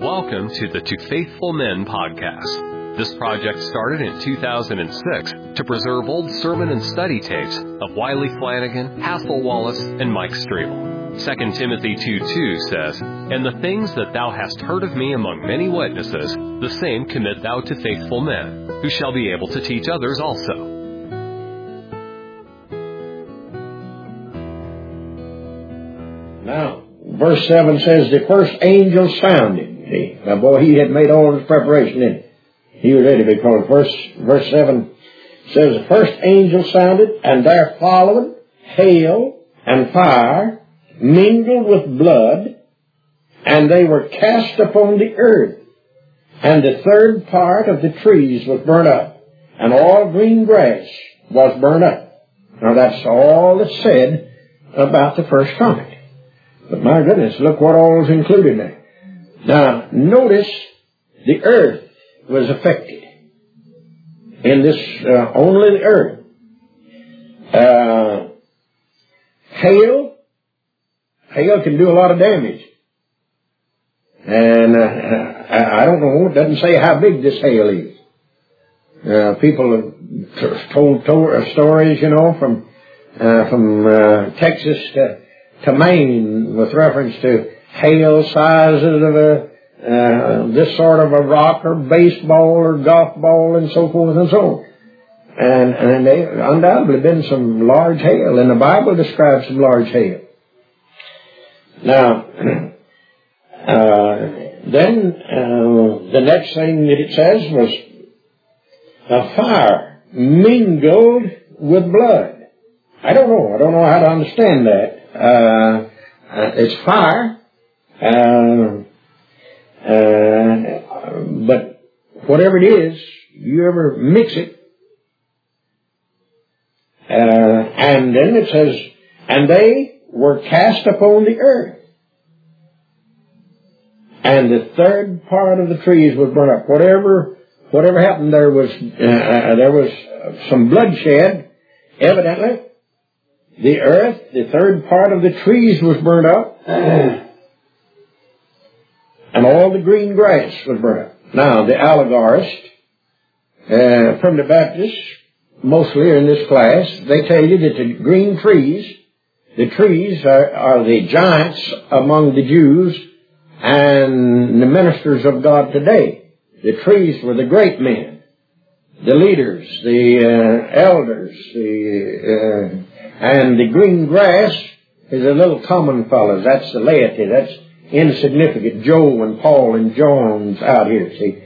Welcome to the To Faithful Men podcast. This project started in 2006 to preserve old sermon and study tapes of Wiley Flanagan, Hathel Wallace, and Mike Strievel. 2 Timothy 2:2 says, "And the things that thou hast heard of me among many witnesses, the same commit thou to faithful men, who shall be able to teach others also." Now, verse 7 says, the first angel sounded. See, now boy, he had made all his preparation in it. He was ready to be called. Verse 7 says, the first angel sounded, and there followed hail and fire, mingled with blood, and they were cast upon the earth. And the third part of the trees was burnt up, and all green grass was burnt up. Now that's all that's said about the first trumpet. But my goodness, look what all is included there. Now, notice the earth was affected. In this, only the earth. Hail can do a lot of damage. And I don't know, it doesn't say how big this hail is. People have told stories, you know, from Texas to Maine with reference to hail sizes of this sort of a rock or baseball or golf ball and so forth and so on. And there undoubtedly been some large hail, and the Bible describes some large hail. Now, then the next thing that it says was a fire mingled with blood. I don't know how to understand that. It's fire, but whatever it is, you ever mix it, and then it says, and they were cast upon the earth, and the third part of the trees was burnt up. Whatever happened, there was some bloodshed, evidently. The earth, the third part of the trees was burnt up, and all the green grass was burnt up. Now, the allegorists, from the Baptists, mostly in this class, they tell you that the green trees, the trees are the giants among the Jews and the ministers of God today. The trees were the great men, the leaders, the elders, and the green grass is the little common fellows. That's the laity. That's insignificant. Joe and Paul and John's out here, see.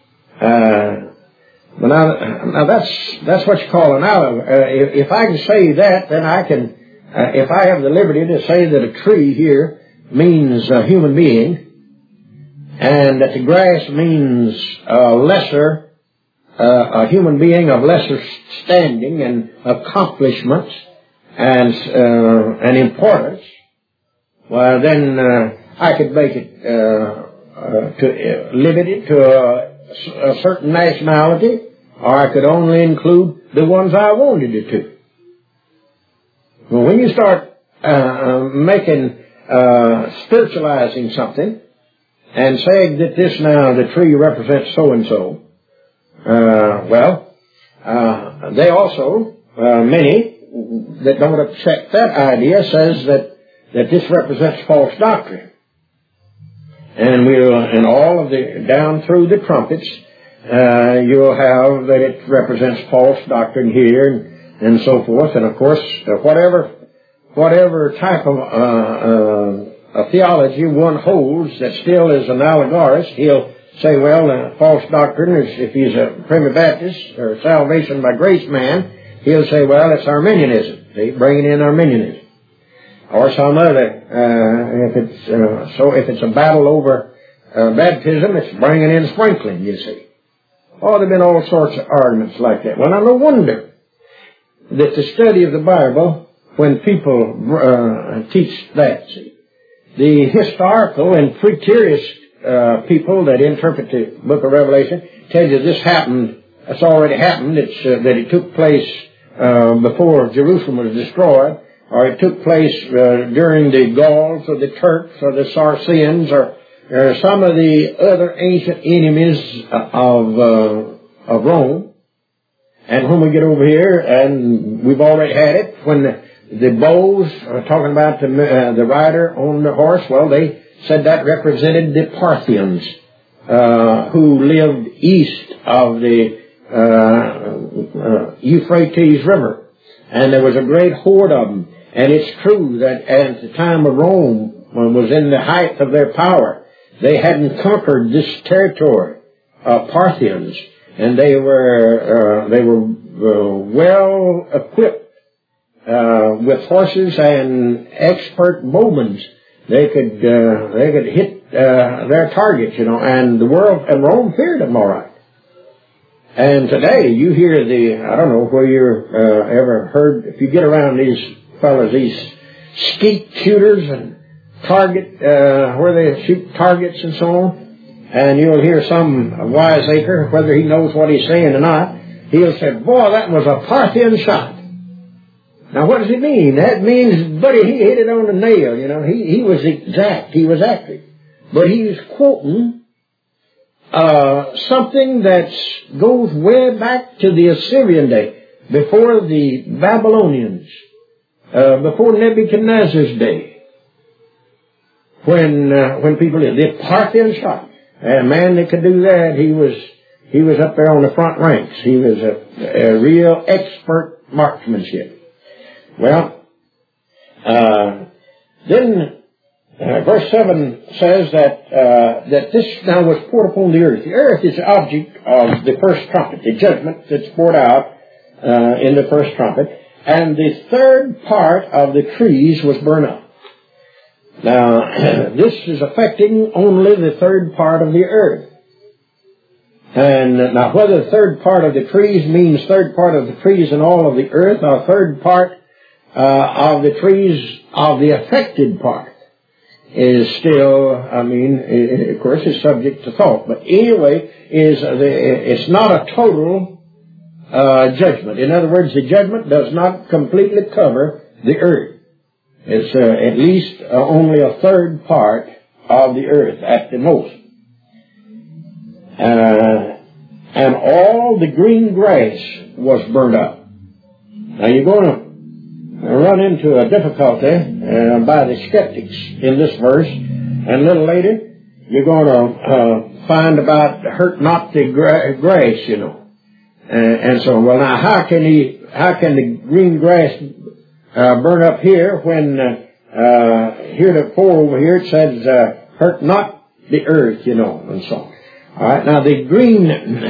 But now that's what you call an allegory. If I can say that, then I can, if I have the liberty to say that a tree here means a human being, and that the grass means a human being of lesser standing and accomplishments, and importance, well, then I could make it to limit it to a certain nationality, or I could only include the ones I wanted it to. Well, when you start spiritualizing something and saying that this now the tree represents so and so, they also many that don't accept that idea says that this represents false doctrine. And in all of down through the trumpets, you'll have that it represents false doctrine here and so forth. And of course, whatever type of theology one holds that still is an allegorist, he'll say, well, false doctrine is, if he's a Primitive Baptist or salvation by grace man, he'll say, well, it's Arminianism. See, bringing in Arminianism. Or some other, if it's a battle over baptism, it's bringing in sprinkling, you see. Oh, there have been all sorts of arguments like that. Well, now, no wonder that the study of the Bible, when people teach that, see, the historical and preteriist people that interpret the book of Revelation tell you this happened, it's already happened, that it took place before Jerusalem was destroyed, or it took place during the Gauls or the Turks or the Saracens or some of the other ancient enemies of Rome. And when we get over here, and we've already had it, when the bows are talking about the rider on the horse, well, they said that represented the Parthians, who lived east of the Euphrates River. And there was a great horde of them. And it's true that at the time of Rome, when it was in the height of their power, they hadn't conquered this territory of Parthians. And they were well equipped with horses and expert bowmen. They could hit their targets, and the world and Rome feared them all right. And today you hear I don't know where you ever heard, if you get around these fellas, these skeet shooters and target where they shoot targets and so on. And you'll hear some wiseacre, whether he knows what he's saying or not, he'll say, boy, that was a Parthian shot. Now, what does it mean? That means, buddy, he hit it on the nail, He was exact. He was accurate. But he's quoting something that goes way back to the Assyrian day, before the Babylonians, before Nebuchadnezzar's day, when people did the Parthian shot. And a man that could do that, he was up there on the front ranks. He was a real expert marksmanship. Well, then verse 7 says that this now was poured upon the earth. The earth is the object of the first trumpet, the judgment that's poured out in the first trumpet, and the third part of the trees was burned up. Now, this is affecting only the third part of the earth. And now, whether the third part of the trees means third part of the trees in all of the earth, or third part of the trees of the affected part, is still, of course, is subject to thought. But anyway, it's not a total judgment. In other words, the judgment does not completely cover the earth. It's at least only a third part of the earth at the most. And all the green grass was burned up. Now you're going to run into a difficulty by the skeptics in this verse. And a little later, you're going to find about hurt not the grass, And so, well, now how can the green grass burn up here when heretofore over here it says hurt not the earth, and so on. All right, now the green,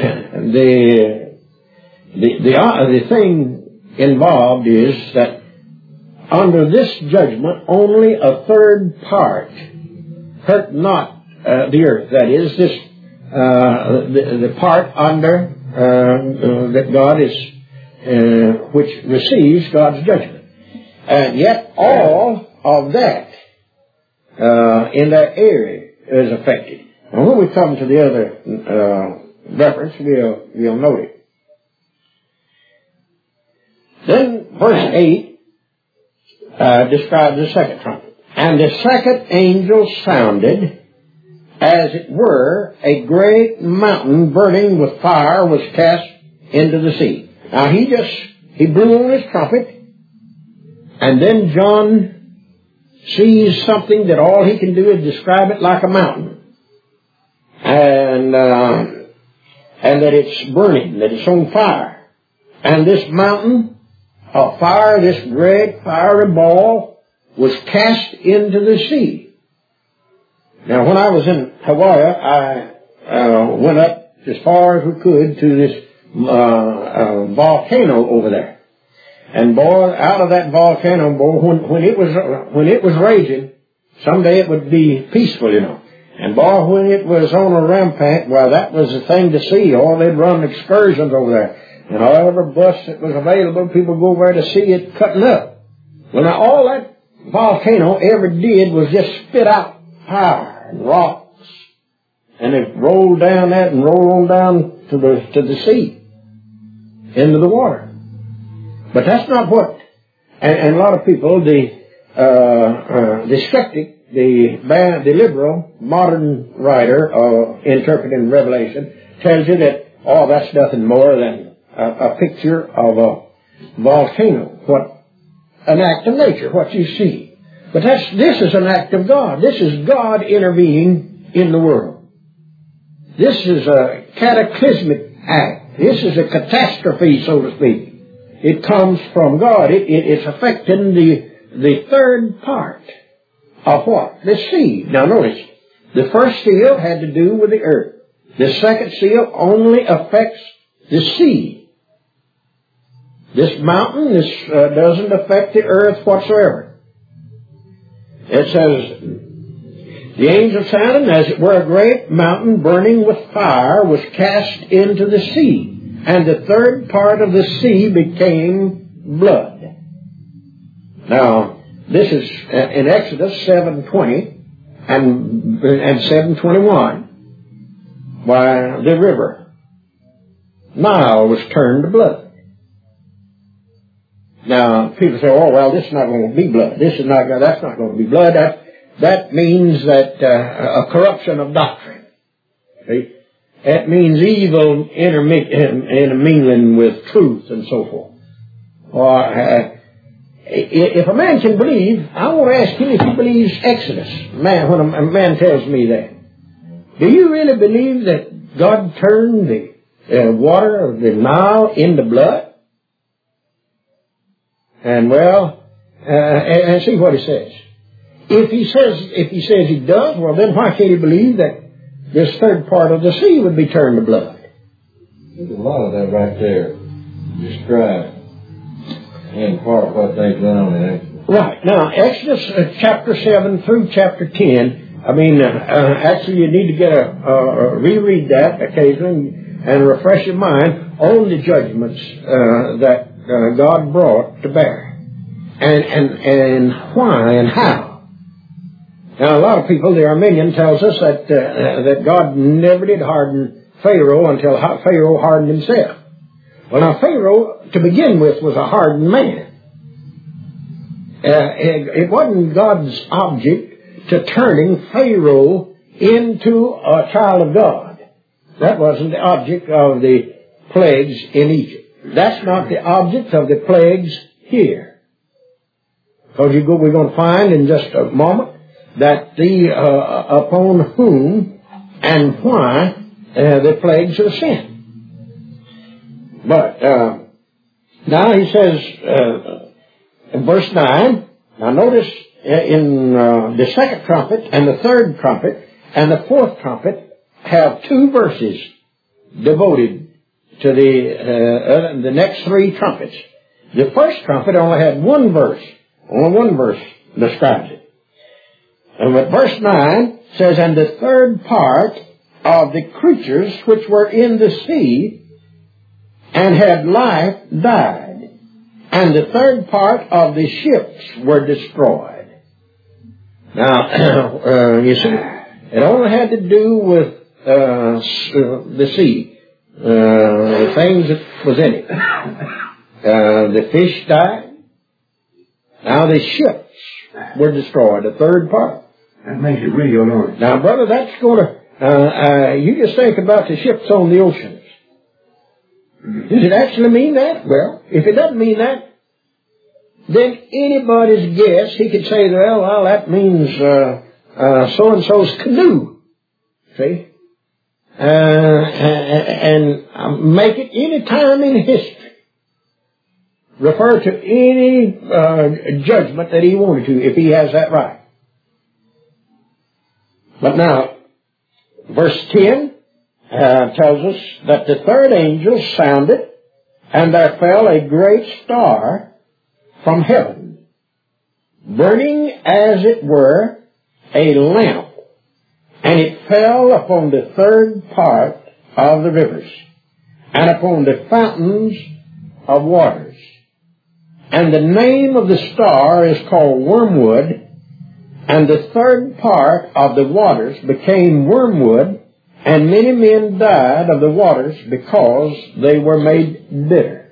the thing involved is that under this judgment only a third part hurt not the earth. That is this the part under that God is which receives God's judgment. And yet all of that in that area is affected. And when we come to the other reference, we'll note it. Then verse 8 describes the second trumpet. And the second angel sounded, as it were, a great mountain burning with fire was cast into the sea. Now he blew on his trumpet, and then John sees something that all he can do is describe it like a mountain. And that it's burning, that it's on fire. And this mountain of fire, this great fiery ball, was cast into the sea. Now, when I was in Hawaii, I went up as far as we could to this volcano over there. And boy, out of that volcano, boy, when it was raging, someday it would be peaceful, And boy, when it was on a rampant, well, that was the thing to see. Oh, they'd run excursions over there. And however bus that was available, people go over there to see it cutting up. Well, now all that volcano ever did was just spit out fire and rocks. And it rolled down that and rolled on down to the sea, into the water. But that's not what, and a lot of people, the skeptic the liberal modern writer interpreting Revelation tells you that, oh, that's nothing more than a picture of a volcano, an act of nature, what you see. But this is an act of God. This is God intervening in the world. This is a cataclysmic act. This is a catastrophe, so to speak. It comes from God. It's affecting the third part of what? The sea. Now notice, the first seal had to do with the earth. The second seal only affects the sea. This mountain, doesn't affect the earth whatsoever. It says, the angel sounded, as it were a great mountain burning with fire was cast into the sea. And the third part of the sea became blood. Now, this is in Exodus 7:20 and 7:21. Why, the river Nile was turned to blood. Now, people say, oh, well, this is not going to be blood. That's not going to be blood. That means that a corruption of doctrine. See? That means evil intermingling with truth and so forth. If a man can believe, I want to ask him if he believes Exodus. When a man tells me that, do you really believe that God turned the water of the Nile into blood? And and see what he says. If he says he does, well then why can't he believe that this third part of the sea would be turned to blood? There's a lot of that right there described in part what they've done in Exodus. Right. Now, Exodus chapter 7 through chapter 10, actually you need to reread that occasionally and refresh your mind on the judgments that God brought to bear. And why and how. Now, a lot of people, the Arminian tells us that God never did harden Pharaoh until Pharaoh hardened himself. Well, now, Pharaoh, to begin with, was a hardened man. It wasn't God's object to turning Pharaoh into a child of God. That wasn't the object of the plagues in Egypt. That's not the object of the plagues here. Because we're going to find in just a moment that upon whom and why the plagues are sent. But now he says in verse 9, now notice in the second trumpet and the third trumpet and the fourth trumpet have 2 verses devoted to the next 3 trumpets. The first trumpet only had 1 verse. Only 1 verse describes it. And but verse 9 says, and the third part of the creatures which were in the sea and had life died, and the third part of the ships were destroyed. Now, you see, it only had to do with the sea, the things that was in it. The fish died. Now the ships were destroyed, the third part. That makes it real, don't it? Now, brother, that's going to... you just think about the ships on the oceans. Does it actually mean that? Well, if it doesn't mean that, then anybody's guess, he could say, well, that means so-and-so's canoe. See? And make it any time in history. Refer to any judgment that he wanted to, if he has that right. But now, verse 10 tells us that the third angel sounded, and there fell a great star from heaven, burning as it were a lamp, and it fell upon the third part of the rivers, and upon the fountains of waters. And the name of the star is called Wormwood, and the third part of the waters became wormwood, and many men died of the waters because they were made bitter.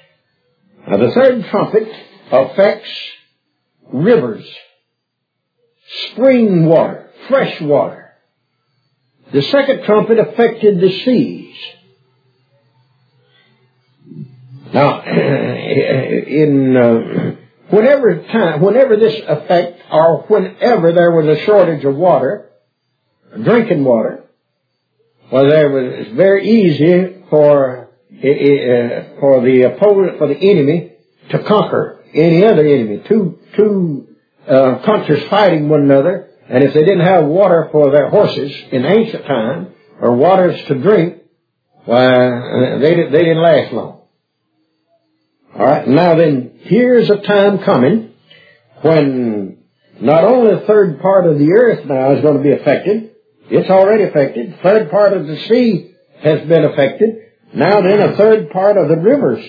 Now the third trumpet affects rivers, spring water, fresh water. The second trumpet affected the seas. Now, whenever this effect, or whenever there was a shortage of water, drinking water, well, it was very easy for the enemy to conquer any other enemy. Two countries fighting one another, and if they didn't have water for their horses in ancient time, or waters to drink, why, they didn't last long. All right, now then, here's a time coming when not only the third part of the earth now is going to be affected, it's already affected. The third part of the sea has been affected. Now then, a third part of the rivers.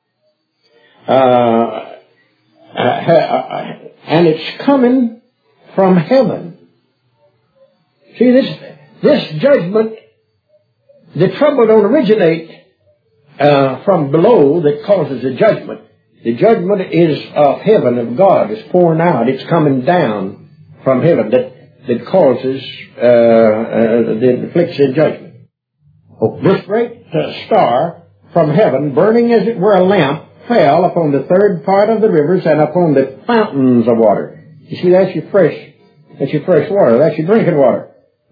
And it's coming from heaven. See, this judgment, the trouble don't originate from below that causes the judgment. The judgment is of heaven, of God. It's pouring out. It's coming down from heaven that causes, that inflicts the judgment. This great star from heaven, burning as it were a lamp, fell upon the third part of the rivers and upon the fountains of water. You see, that's your fresh water. That's your drinking water.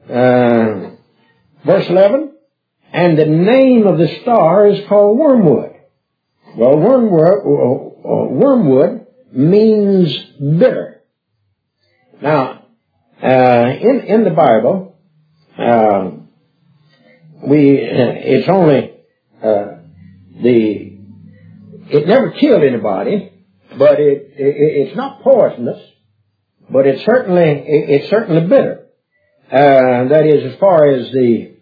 Verse 11. And the name of the star is called wormwood. Well, wormwood means bitter. Now, in the Bible, it's only it never killed anybody, but it's not poisonous, but it's certainly bitter. That is, as far as the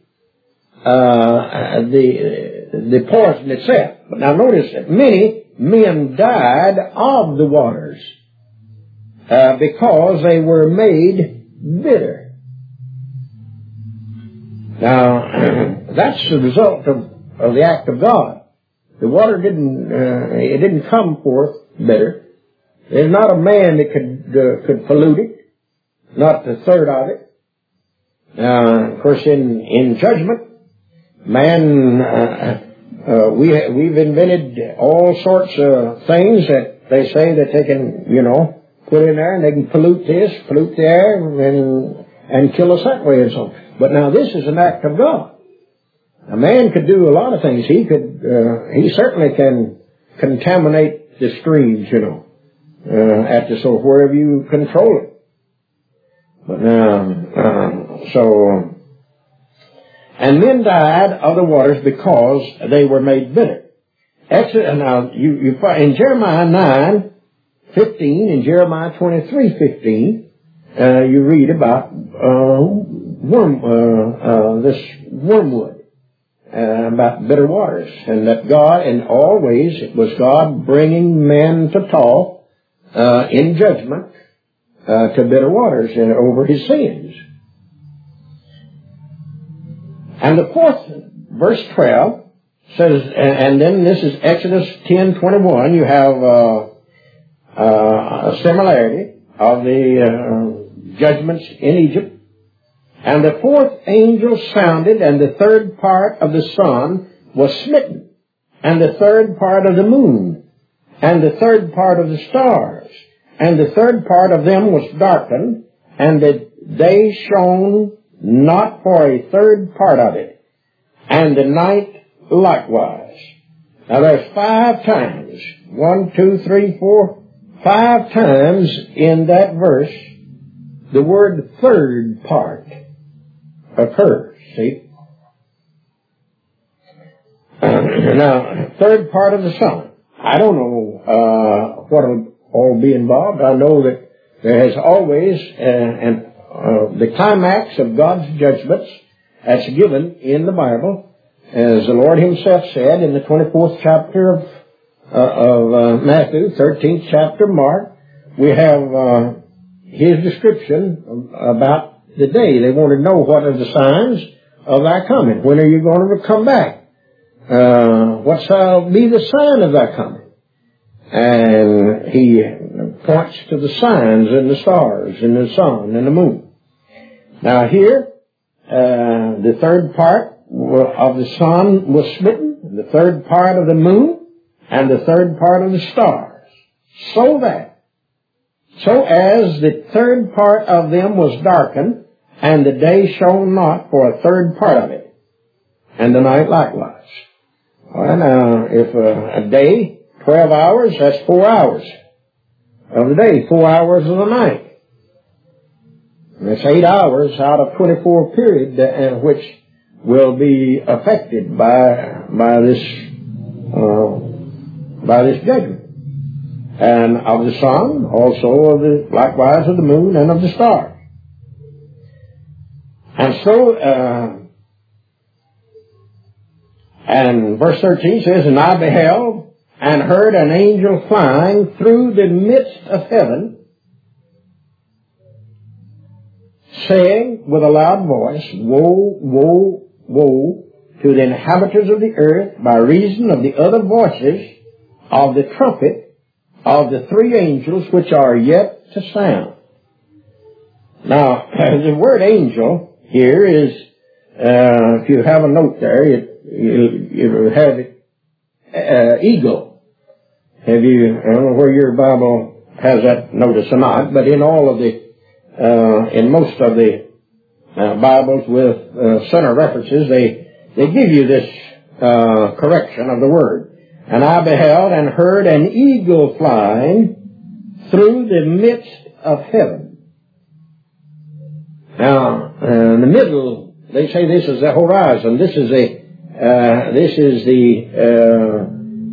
poison itself. But now notice that many men died of the waters because they were made bitter. Now, that's the result of the act of God. The water didn't come forth bitter. There's not a man that could pollute it, not the third of it. Of course, in judgment, man, we've invented all sorts of things that they say that they can, put in there, and they can pollute this, pollute the air, and kill us that way and so on. But now this is an act of God. A man could do a lot of things. He certainly can contaminate the streams, so wherever you control it. But and men died of the waters because they were made bitter. Now, you find in Jeremiah 9:15 and Jeremiah 23:15, you read about this wormwood, about bitter waters, and that God, and always it was God bringing men to talk in judgment to bitter waters and over his sins. And the fourth, verse 12, says, and then this is Exodus 10:21, you have a similarity of the judgments in Egypt. And the fourth angel sounded, and the third part of the sun was smitten, and the third part of the moon, and the third part of the stars, and the third part of them was darkened, and that they shone not for a third part of it, and the night likewise. Now there's 5 times, 1, 2, 3, 4, 5 times in that verse, the word third part occurs, see? Now, third part of the sun. I don't know what will all be involved. I know that there has always, the climax of God's judgments that's given in the Bible, as the Lord himself said in the 24th chapter of Matthew, 13th chapter Mark, we have his description about the day. They want to know what are the signs of thy coming. When are you going to come back? What shall be the sign of thy coming? And he points to the signs in the stars, in the sun, and the moon. Now here, the third part of the sun was smitten, and the third part of the moon, and the third part of the stars. So as the third part of them was darkened, and the day shone not for a third part of it, and the night likewise. Well, now, if a day, 12 hours, that's 4 hours of the day, 4 hours of the night. And that's 8 hours out of 24 period which will be affected by this judgment. And of the sun, also likewise of the moon and of the stars. And so, and verse 13 says, "And I beheld and heard an angel flying through the midst of heaven, saying with a loud voice, Woe, woe, woe to the inhabitants of the earth by reason of the other voices of the trumpet of the three angels which are yet to sound." Now, the word angel here is, if you have a note there, you have it, eagle. I don't know where your Bible has that notice or not, but in all of in most of the Bibles with center references, they give you this correction of the word. "And I beheld and heard an eagle flying through the midst of heaven." Now, in the middle, they say this is the horizon. This is the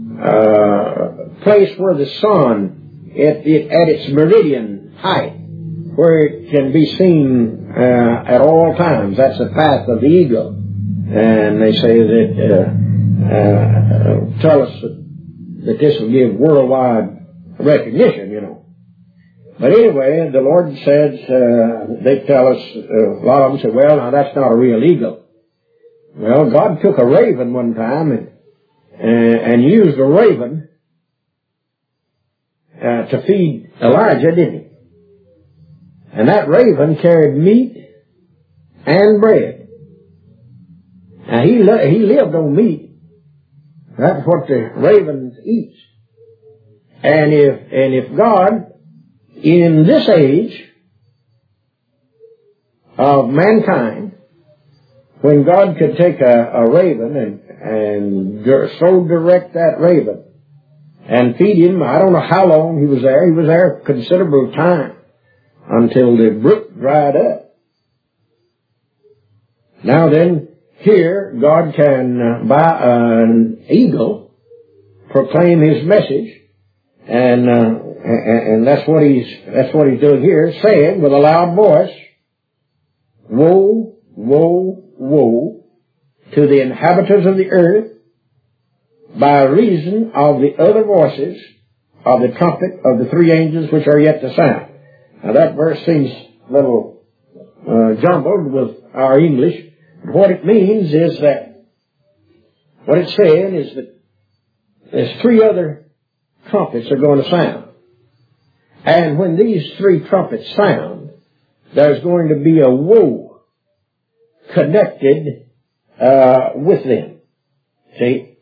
place where the sun, at its meridian height, where it can be seen at all times. That's the path of the eagle. And they say that, tell us that this will give worldwide recognition, you know. But anyway, the Lord says, they tell us, a lot of them say, well, now that's not a real eagle. Well, God took a raven one time and used a raven to feed Elijah, didn't he? And that raven carried meat and bread. Now he lived on meat. That's what the raven eats. And if God, in this age of mankind, when God could take a raven and so direct that raven and feed him, I don't know how long he was there. He was there a considerable time until the brook dried up. Now then, here God can, by an eagle, proclaim his message, and that's what he's doing here, saying with a loud voice, "Woe, woe, woe to the inhabitants of the earth by reason of the other voices of the trumpet of the three angels which are yet to sound." Now that verse seems a little jumbled with our English. What it means is that, what it's saying is that there's three other trumpets are going to sound. And when these three trumpets sound, there's going to be a woe connected with them. See?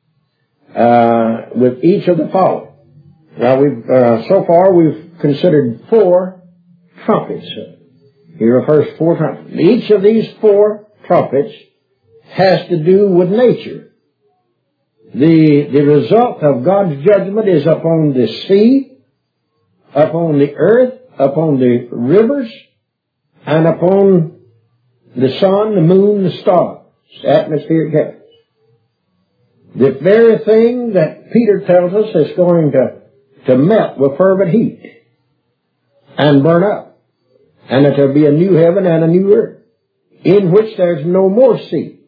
With each of the following. Now so far we've considered 4 trumpets. He refers to 4 trumpets. Each of these 4 trumpets has to do with nature. The result of God's judgment is upon the sea, upon the earth, upon the rivers, and upon the sun, the moon, the stars, atmospheric heavens. The very thing that Peter tells us is going to melt with fervent heat and burn up, and that there'll be a new heaven and a new earth, in which there's no more sea.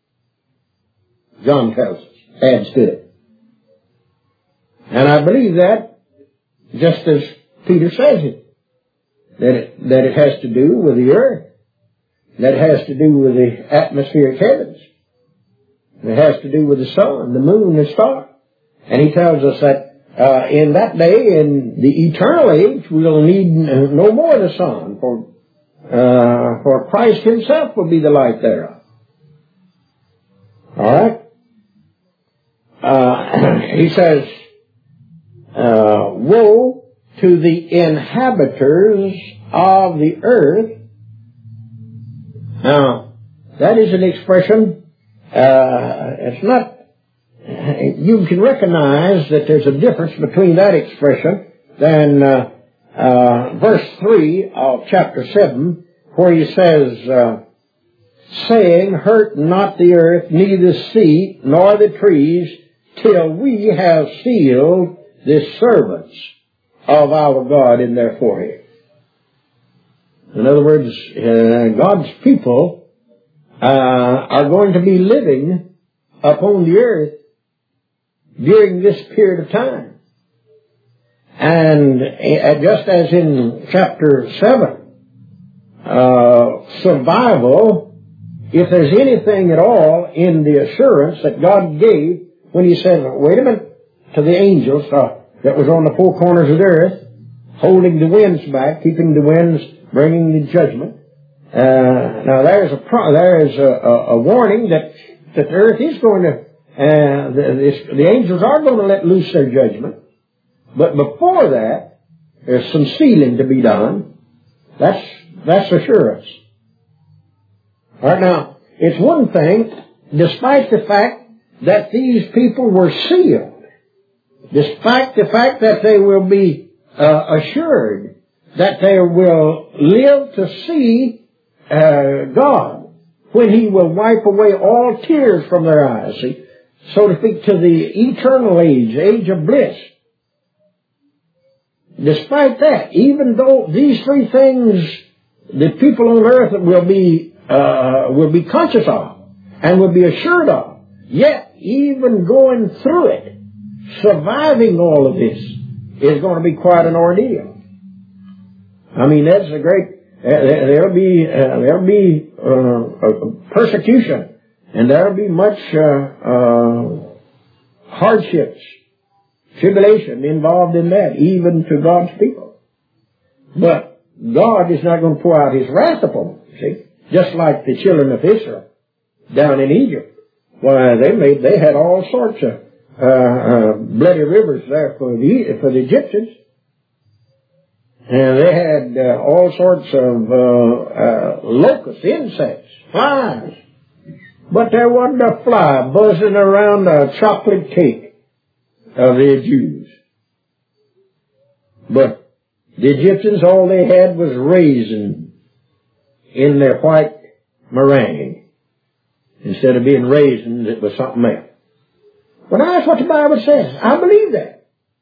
John tells us, adds to it. And I believe that, just as Peter says it, that it has to do with the earth, that it has to do with the atmospheric heavens, it has to do with the sun, the moon, the stars. And he tells us that in that day, in the eternal age, we'll need no more the sun, for Christ himself will be the light thereof. All right? He says, woe to the inhabitants of the earth. Now, that is an expression, it's not, you can recognize that there's a difference between that expression than verse 3 of chapter 7, where he says, saying, hurt not the earth, neither the sea, nor the trees, till we have sealed the servants of our God in their forehead. In other words, God's people are going to be living upon the earth during this period of time. And just as in chapter 7, survival, if there's anything at all in the assurance that God gave when he said, wait a minute, to the angels that was on the four corners of the earth, holding the winds back, keeping the winds, bringing the judgment. Now there is a warning that the earth is going to, the angels are going to let loose their judgment. But before that, there's some sealing to be done. That's assurance. All right, now, it's one thing, despite the fact that these people were sealed, despite the fact that they will be assured that they will live to see God when he will wipe away all tears from their eyes, see, so to speak, to the eternal age of bliss. Despite that, even though these three things the people on earth will be conscious of and will be assured of, yet even going through it, surviving all of this is going to be quite an ordeal. I mean, that's a great. There'll be persecution, and there'll be much hardships, tribulation involved in that, even to God's people. But God is not going to pour out his wrath upon them, see? Just like the children of Israel down in Egypt. Why, they had all sorts of bloody rivers there for the Egyptians. And they had all sorts of locusts, insects, flies. But there wasn't a fly buzzing around a chocolate cake of the Jews. But the Egyptians, all they had was raisin in their white meringue. Instead of being raisins, it was something else. But that's what the Bible says. I believe that.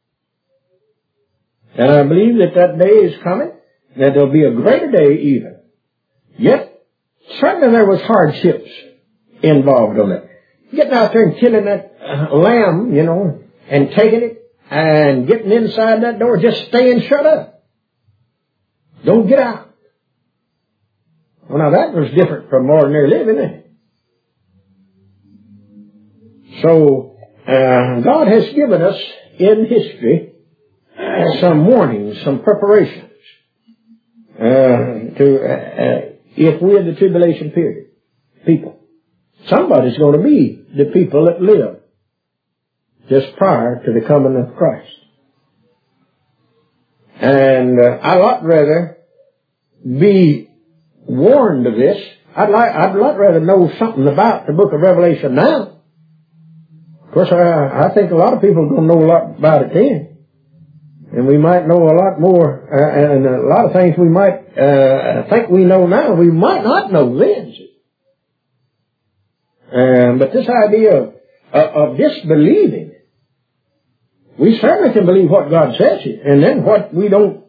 And I believe that day is coming, that there'll be a greater day even. Yet, certainly there was hardships involved on it. Getting out there and killing that lamb, and taking it and getting inside that door, just staying shut up. Don't get out. Well, now that was different from ordinary living, isn't it? So, God has given us in history some warnings, some preparations if we're in the tribulation period. People. Somebody's going to be the people that live just prior to the coming of Christ. And I'd a lot rather be warned of this. I'd a lot rather know something about the book of Revelation now. Of course, I think a lot of people are going to know a lot about it then. And we might know a lot more, and a lot of things we might think we know now, we might not know then. But this idea of disbelieving, we certainly can believe what God says here. And then what we don't,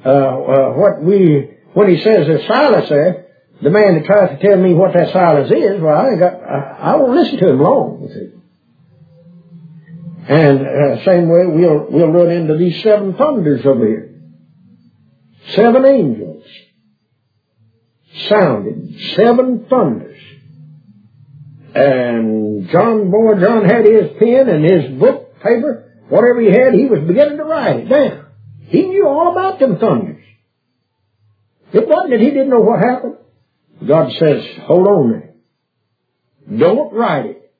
when he says there's silence there, the man that tries to tell me what that silence is, well, I won't listen to him long, you see. And same way we'll run into these 7 thunders over here. 7 angels sounded 7 thunders. And John had his pen and his book paper, Whatever he had, he was beginning to write it down. He knew all about them thunders. It wasn't that he didn't know what happened. God says, hold on there. Don't write it.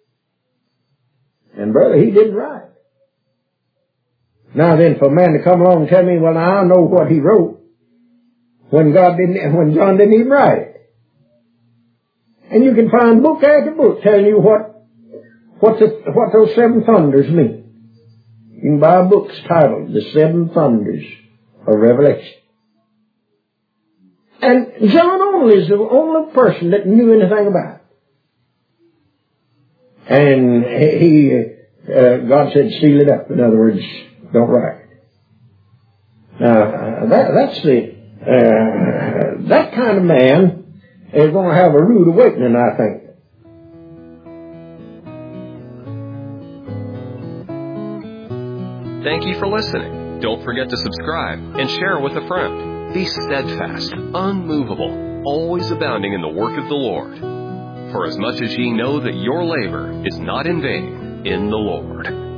And brother, he didn't write it. Now then, for a man to come along and tell me, well, now I know what he wrote, when John didn't even write it. And you can find book after book telling you what those seven thunders mean. You can buy books titled The Seven Thunders of Revelation. And John only is the only person that knew anything about it. And God said, seal it up. In other words, don't write it. Now, that kind of man is going to have a rude awakening, I think. Thank you for listening. Don't forget to subscribe and share with a friend. Be steadfast, unmovable, always abounding in the work of the Lord. For as much as ye know that your labor is not in vain in the Lord.